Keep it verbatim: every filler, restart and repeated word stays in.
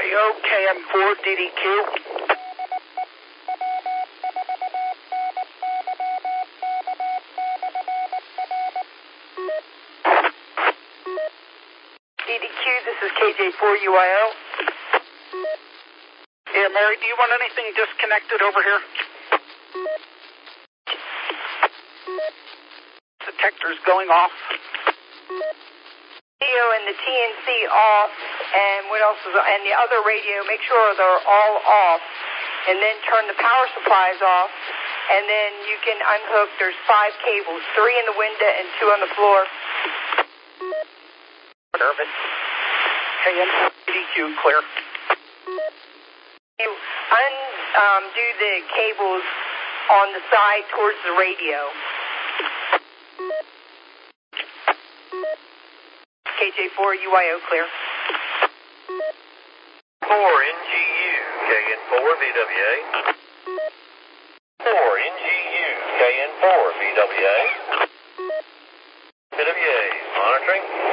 O, K M four, D D Q. D D Q, this is K J four U I O. Yeah, Mary, do you want anything disconnected over here? Detector's going off. Radio and the T N C off, and what else is, and the other radio, make sure they're all off, and then turn the power supplies off, and then you can unhook, there's five cables, three in the window and two on the floor. Urban. K M D D Q, clear. You undo um, the cables on the side towards the radio. K J four U I O, clear. four N G U, K N four V W A. four N G U, K N four V W A. V W A, monitoring.